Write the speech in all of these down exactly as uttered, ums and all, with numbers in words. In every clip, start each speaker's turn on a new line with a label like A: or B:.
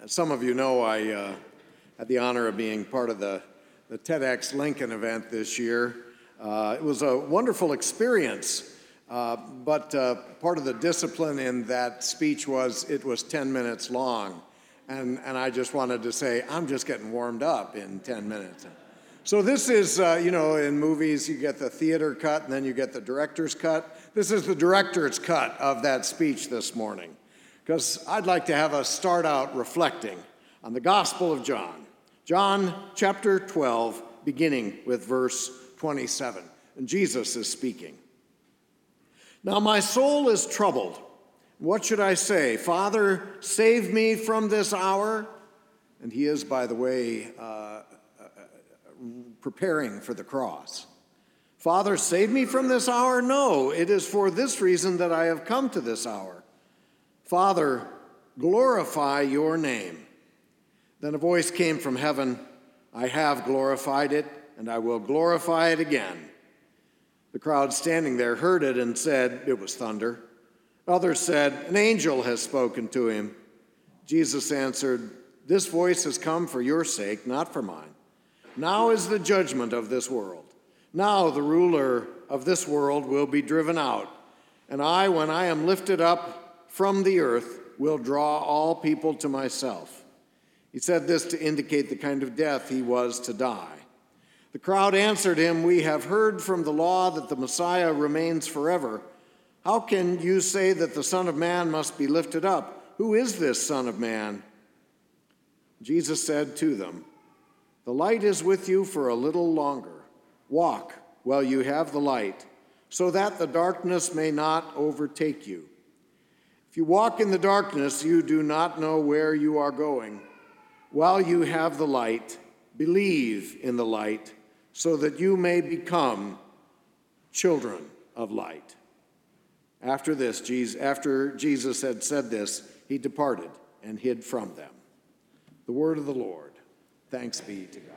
A: As some of you know, I uh, had the honor of being part of the, the TEDx Lincoln event this year. Uh, it was a wonderful experience, uh, but uh, part of the discipline in that speech was it was ten minutes long. And, and I just wanted to say, I'm just getting warmed up in ten minutes. So this is, uh, you know, in movies you get the theater cut and then you get the director's cut. This is the director's cut of that speech this morning, because I'd like to have us start out reflecting on the Gospel of John. John chapter twelve, beginning with verse twenty-seven. And Jesus is speaking. Now my soul is troubled. What should I say? Father, save me from this hour. And he is, by the way, uh, uh, preparing for the cross. Father, save me from this hour? No, it is for this reason that I have come to this hour. Father, glorify your name. Then a voice came from heaven, I have glorified it, and I will glorify it again. The crowd standing there heard it and said, it was thunder. Others said, an angel has spoken to him. Jesus answered, this voice has come for your sake, not for mine. Now is the judgment of this world. Now the ruler of this world will be driven out. And I, when I am lifted up from the earth, will draw all people to myself. He said this to indicate the kind of death he was to die. The crowd answered him, we have heard from the law that the Messiah remains forever. How can you say that the Son of Man must be lifted up? Who is this Son of Man? Jesus said to them, the light is with you for a little longer. Walk while you have the light, so that the darkness may not overtake you. If you walk in the darkness, you do not know where you are going. While you have the light, believe in the light, so that you may become children of light. After this, Jesus, after Jesus had said this, he departed and hid from them. The word of the Lord. Thanks be to God.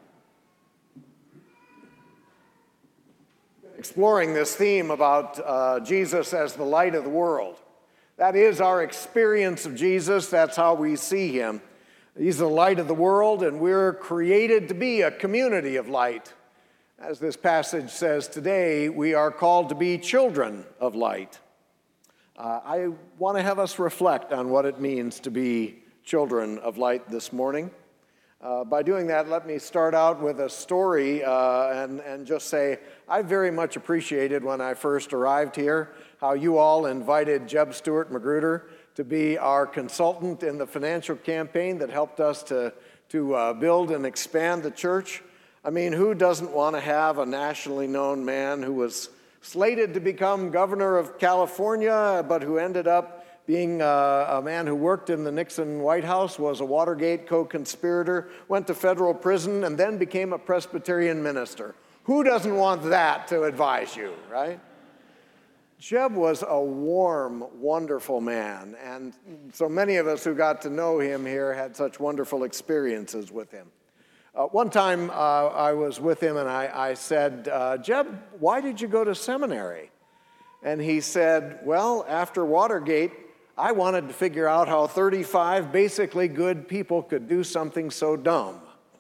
A: Exploring this theme about uh, Jesus as the light of the world. That is our experience of Jesus. That's how we see him. He's the light of the world, and we're created to be a community of light. As this passage says today, we are called to be children of light. Uh, I want to have us reflect on what it means to be children of light this morning. Uh, by doing that, let me start out with a story uh, and, and just say I very much appreciated when I first arrived here how you all invited Jeb Stuart Magruder to be our consultant in the financial campaign that helped us to, to uh, build and expand the church. I mean, who doesn't want to have a nationally known man who was slated to become governor of California, but who ended up being uh, a man who worked in the Nixon White House, was a Watergate co-conspirator, went to federal prison, and then became a Presbyterian minister? Who doesn't want that to advise you, right? Jeb was a warm, wonderful man, and so many of us who got to know him here had such wonderful experiences with him. Uh, one time uh, I was with him and I, I said, uh, Jeb, why did you go to seminary? And he said, well, after Watergate, I wanted to figure out how thirty-five basically good people could do something so dumb.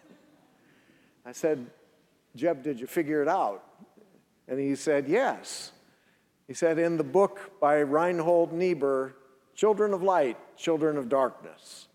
A: I said, Jeb, did you figure it out? And he said, yes. He said, in the book by Reinhold Niebuhr, Children of Light, Children of Darkness.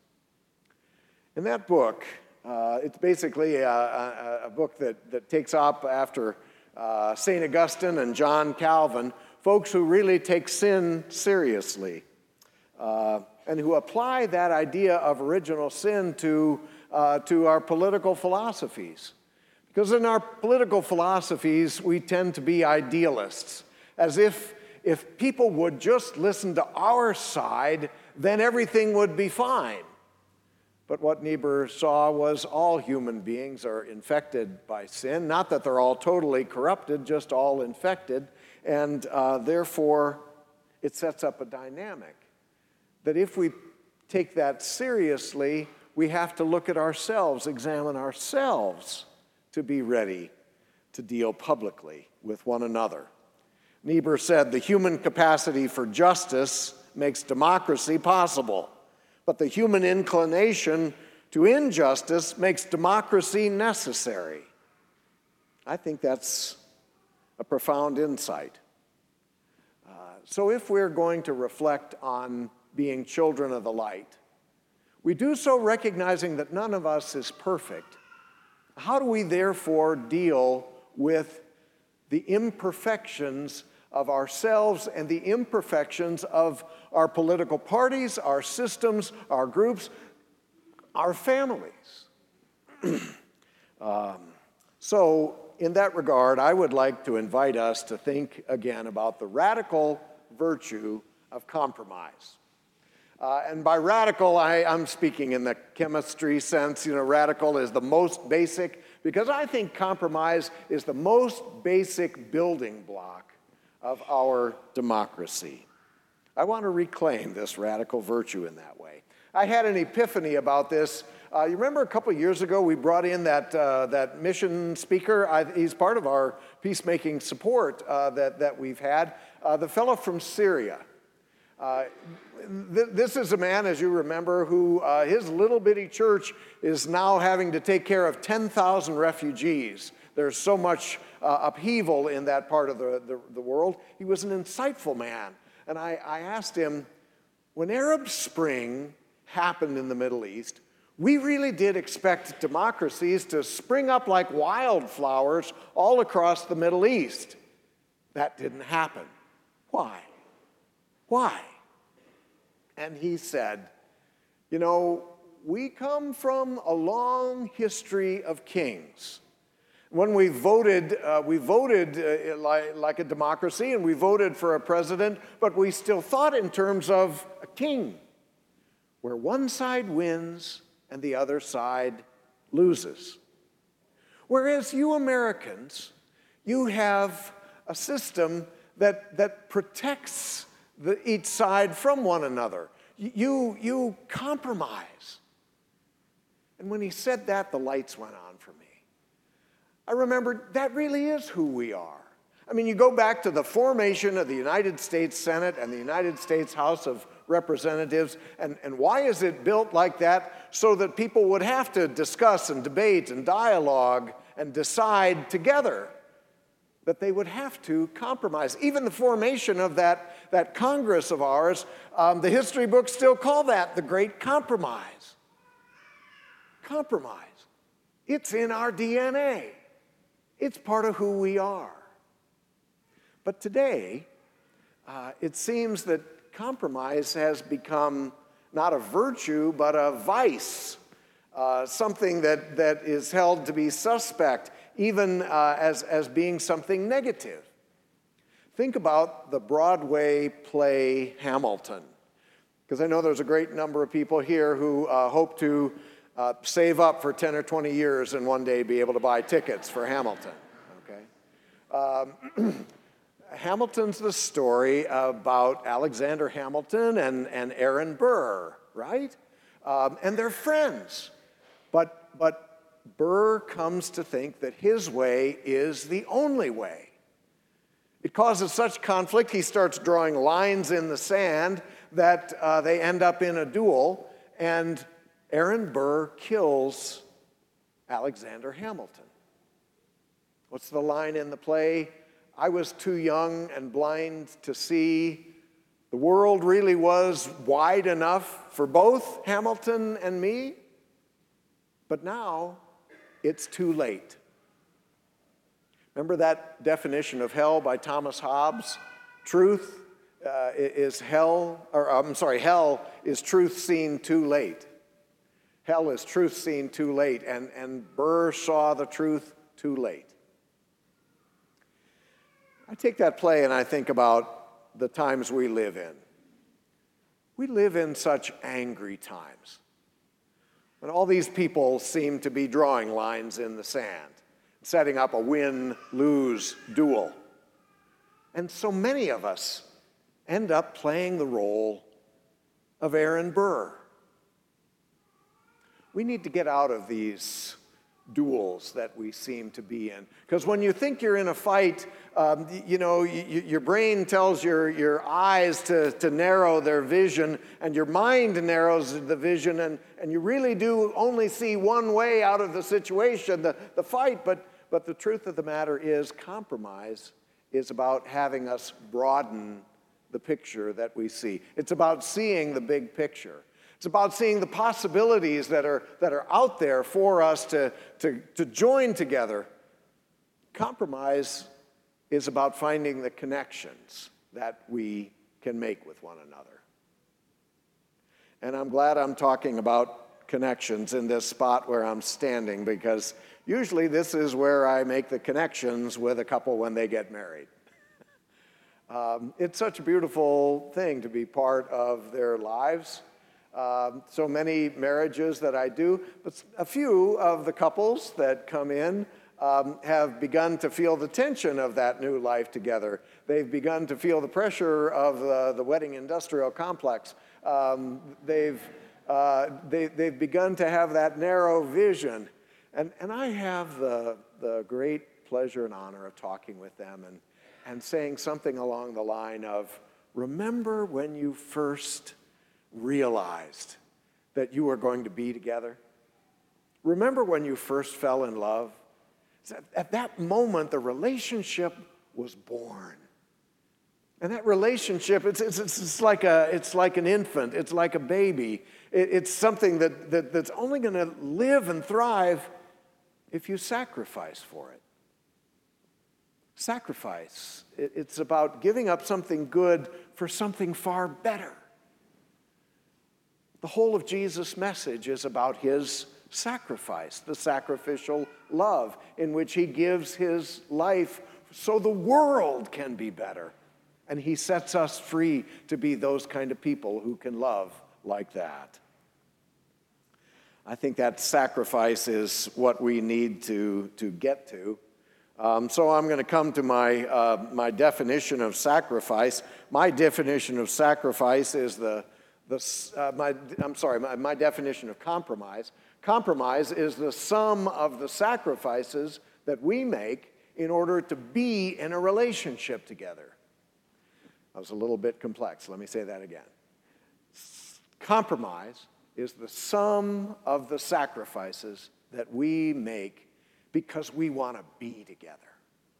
A: In that book, uh, it's basically a, a, a book that, that takes up after uh, Saint Augustine and John Calvin, folks who really take sin seriously. Uh, and who apply that idea of original sin to, uh, to our political philosophies. Because in our political philosophies, we tend to be idealists, as if if people would just listen to our side, then everything would be fine. But what Niebuhr saw was all human beings are infected by sin, not that they're all totally corrupted, just all infected, and uh, therefore it sets up a dynamic. That if we take that seriously, we have to look at ourselves, examine ourselves to be ready to deal publicly with one another. Niebuhr said, the human capacity for justice makes democracy possible, but the human inclination to injustice makes democracy necessary. I think that's a profound insight. Uh, so if we're going to reflect on being children of the light, we do so recognizing that none of us is perfect. How do we therefore deal with the imperfections of ourselves and the imperfections of our political parties, our systems, our groups, our families? um, so in that regard, I would like to invite us to think again about the radical virtue of compromise. Uh, and by radical, I, I'm speaking in the chemistry sense. You know, radical is the most basic, because I think compromise is the most basic building block of our democracy. I want to reclaim this radical virtue in that way. I had an epiphany about this. Uh, you remember a couple of years ago, we brought in that, uh, that mission speaker. I, he's part of our peacemaking support uh, that, that we've had, uh, the fellow from Syria. Uh, th this is a man, as you remember, who uh, his little bitty church is now having to take care of ten thousand refugees. There's so much uh, upheaval in that part of the, the, the world. He was an insightful man. And I, I asked him, when Arab Spring happened in the Middle East, we really did expect democracies to spring up like wildflowers all across the Middle East. That didn't happen. Why? Why? And he said, you know, we come from a long history of kings. When we voted, uh, we voted uh, like, like a democracy, and we voted for a president, but we still thought in terms of a king, where one side wins and the other side loses. Whereas you Americans, you have a system that, that protects the, each side from one another. You, you compromise. And when he said that, the lights went on for me. I remembered that really is who we are. I mean, you go back to the formation of the United States Senate and the United States House of Representatives, and, and why is it built like that? So that people would have to discuss and debate and dialogue and decide together, that they would have to compromise. Even the formation of that, that Congress of ours, um, the history books still call that the Great Compromise. Compromise. It's in our D N A. It's part of who we are. But today, uh, it seems that compromise has become not a virtue, but a vice, uh, something that, that is held to be suspect, even uh, as, as being something negative. Think about the Broadway play Hamilton, because I know there's a great number of people here who uh, hope to uh, save up for ten or twenty years and one day be able to buy tickets for Hamilton, okay? Um, Hamilton's the story about Alexander Hamilton and, and Aaron Burr, right? Um, and they're friends. But, but Burr comes to think that his way is the only way. It causes such conflict, he starts drawing lines in the sand that uh, they end up in a duel, and Aaron Burr kills Alexander Hamilton. What's the line in the play? I was too young and blind to see. The world really was wide enough for both Hamilton and me, but now it's too late. Remember that definition of hell by Thomas Hobbes? Truth uh, is hell, or I'm sorry, hell is truth seen too late. Hell is truth seen too late, and, and Burr saw the truth too late. I take that play and I think about the times we live in. We live in such angry times, when all these people seem to be drawing lines in the sand, setting up a win-lose duel. And so many of us end up playing the role of Aaron Burr. We need to get out of these duels that we seem to be in. Because when you think you're in a fight, um, you know, you, your brain tells your, your eyes to, to narrow their vision, and your mind narrows the vision, and, and you really do only see one way out of the situation, the, the fight. But, but the truth of the matter is, compromise is about having us broaden the picture that we see. It's about seeing the big picture. It's about seeing the possibilities that are, that are out there for us to, to, to join together. Compromise is about finding the connections that we can make with one another. And I'm glad I'm talking about connections in this spot where I'm standing, because usually this is where I make the connections with a couple when they get married. um, it's such a beautiful thing to be part of their lives. Um, so many marriages that I do, but a few of the couples that come in um, have begun to feel the tension of that new life together. They've begun to feel the pressure of the, the wedding industrial complex. Um, they've, uh, they, they've begun to have that narrow vision. And, and I have the, the great pleasure and honor of talking with them and, and saying something along the line of, remember when you first realized that you were going to be together? Remember when you first fell in love? At that moment, the relationship was born. And that relationship, it's, it's, it's, like, a, it's like an infant. It's like a baby. It, it's something that, that, that's only going to live and thrive if you sacrifice for it. Sacrifice. It, it's about giving up something good for something far better. The whole of Jesus' message is about his sacrifice, the sacrificial love in which he gives his life so the world can be better. And he sets us free to be those kind of people who can love like that. I think that sacrifice is what we need to, to get to. Um, so I'm going to come to my, uh, my definition of sacrifice. My definition of sacrifice is the The, uh, my, I'm sorry, my, my definition of compromise. Compromise is the sum of the sacrifices that we make in order to be in a relationship together. That was a little bit complex. Let me say that again. Compromise is the sum of the sacrifices that we make because we want to be together.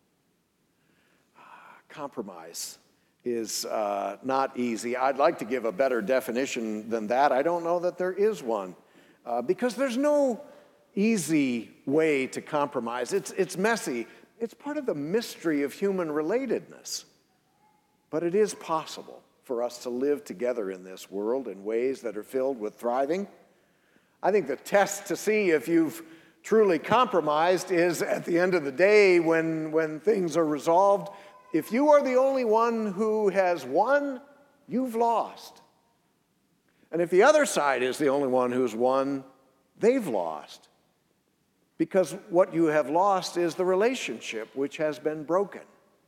A: Compromise is uh, not easy. I'd like to give a better definition than that. I don't know that there is one, uh, because there's no easy way to compromise. It's, it's messy. It's part of the mystery of human relatedness. But it is possible for us to live together in this world in ways that are filled with thriving. I think the test to see if you've truly compromised is at the end of the day when, when things are resolved. If you are the only one who has won, you've lost. And if the other side is the only one who's won, they've lost. Because what you have lost is the relationship which has been broken.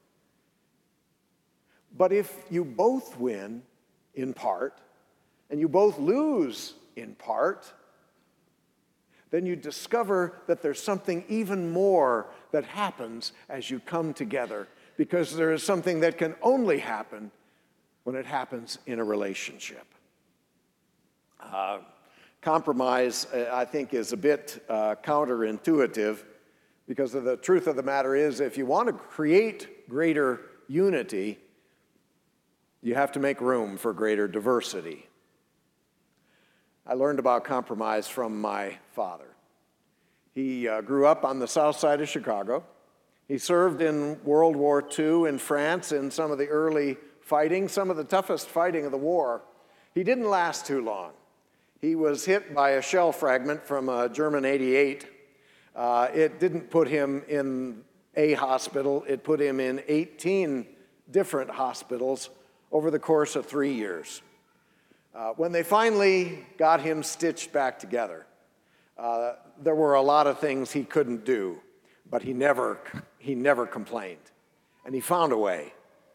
A: But if you both win in part, and you both lose in part, then you discover that there's something even more that happens as you come together. Because there is something that can only happen when it happens in a relationship. Uh, compromise, I think, is a bit uh, counterintuitive, because the truth of the matter is, if you want to create greater unity, you have to make room for greater diversity. I learned about compromise from my father. He uh, grew up on the south side of Chicago. He served in World War Two in France in some of the early fighting, some of the toughest fighting of the war. He didn't last too long. He was hit by a shell fragment from a German eighty-eight. Uh, it didn't put him in a hospital. It put him in eighteen different hospitals over the course of three years. Uh, when they finally got him stitched back together, uh, there were a lot of things he couldn't do, but he never, he never complained. And he found a way.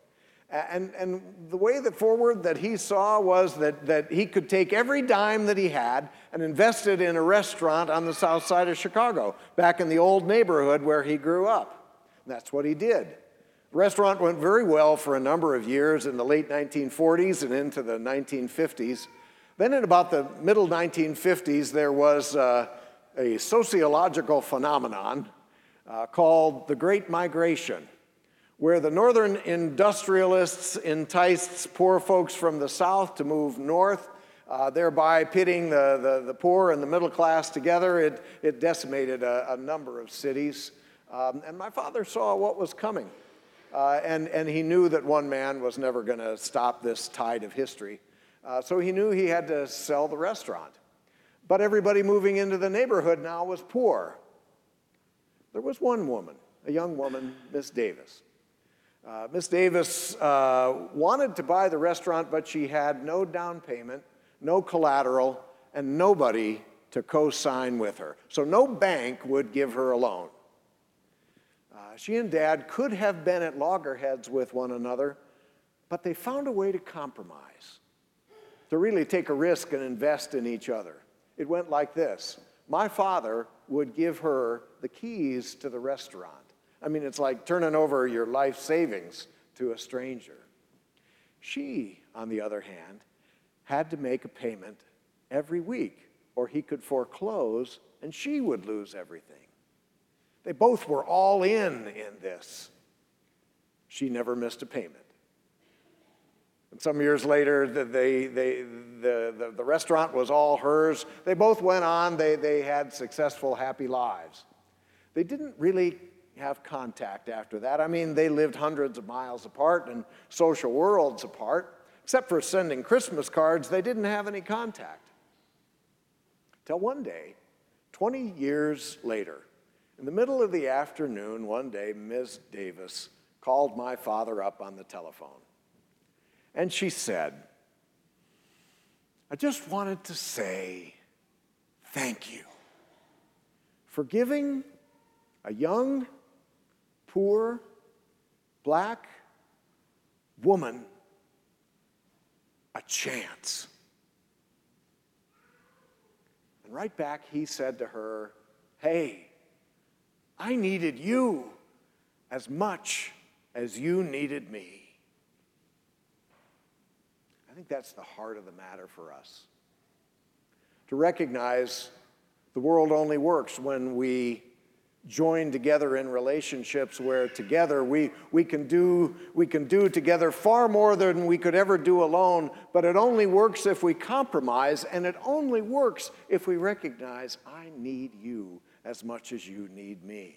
A: And, and the way that forward that he saw was that, that he could take every dime that he had and invest it in a restaurant on the south side of Chicago, back in the old neighborhood where he grew up. And that's what he did. The restaurant went very well for a number of years in the late nineteen forties and into the nineteen fifties. Then in about the middle nineteen fifties, there was uh, a sociological phenomenon uh, called the Great Migration, where the northern industrialists enticed poor folks from the south to move north, uh, thereby pitting the, the, the poor and the middle class together. It, it decimated a, a number of cities. Um, and my father saw what was coming. Uh, and, and he knew that one man was never going to stop this tide of history. Uh, so he knew he had to sell the restaurant. But everybody moving into the neighborhood now was poor. There was one woman, a young woman, Miss Davis. Uh, Miss Davis uh, wanted to buy the restaurant, but she had no down payment, no collateral, and nobody to co-sign with her. So no bank would give her a loan. Uh, she and Dad could have been at loggerheads with one another, but they found a way to compromise, to really take a risk and invest in each other. It went like this. My father would give her the keys to the restaurant. I mean, it's like turning over your life savings to a stranger. She, on the other hand, had to make a payment every week, or he could foreclose and she would lose everything. They both were all in in this. She never missed a payment. And some years later, the, they, they, the, the, the restaurant was all hers. They both went on. They, they had successful, happy lives. They didn't really have contact after that. I mean, they lived hundreds of miles apart and social worlds apart. Except for sending Christmas cards, they didn't have any contact. Till one day, twenty years later, in the middle of the afternoon, one day, Miz Davis called my father up on the telephone. And she said, I just wanted to say thank you for giving a young, poor, black woman a chance. And right back he said to her, hey, I needed you as much as you needed me. I think that's the heart of the matter for us. To recognize the world only works when we join together in relationships where together we, we, can do, we can do together far more than we could ever do alone, but it only works if we compromise, and it only works if we recognize I need you as much as you need me.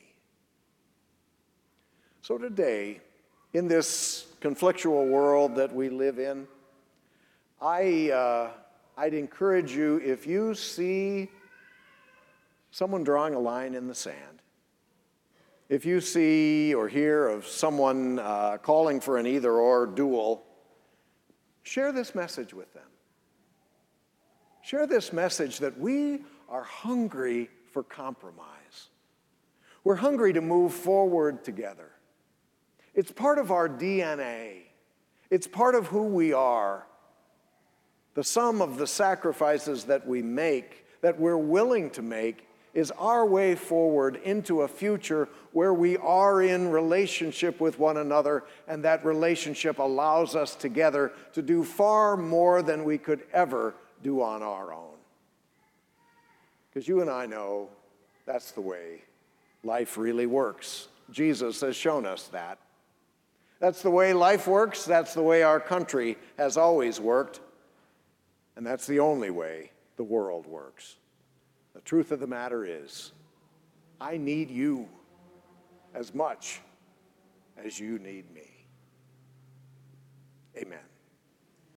A: So today, in this conflictual world that we live in, I, uh, I'd encourage you, if you see someone drawing a line in the sand, if you see or hear of someone uh, calling for an either-or duel, share this message with them. Share this message that we are hungry for compromise. We're hungry to move forward together. It's part of our D N A. It's part of who we are. The sum of the sacrifices that we make, that we're willing to make, is our way forward into a future where we are in relationship with one another, and that relationship allows us together to do far more than we could ever do on our own. Because you and I know that's the way life really works. Jesus has shown us that. That's the way life works. That's the way our country has always worked. And that's the only way the world works. The truth of the matter is, I need you as much as you need me. Amen.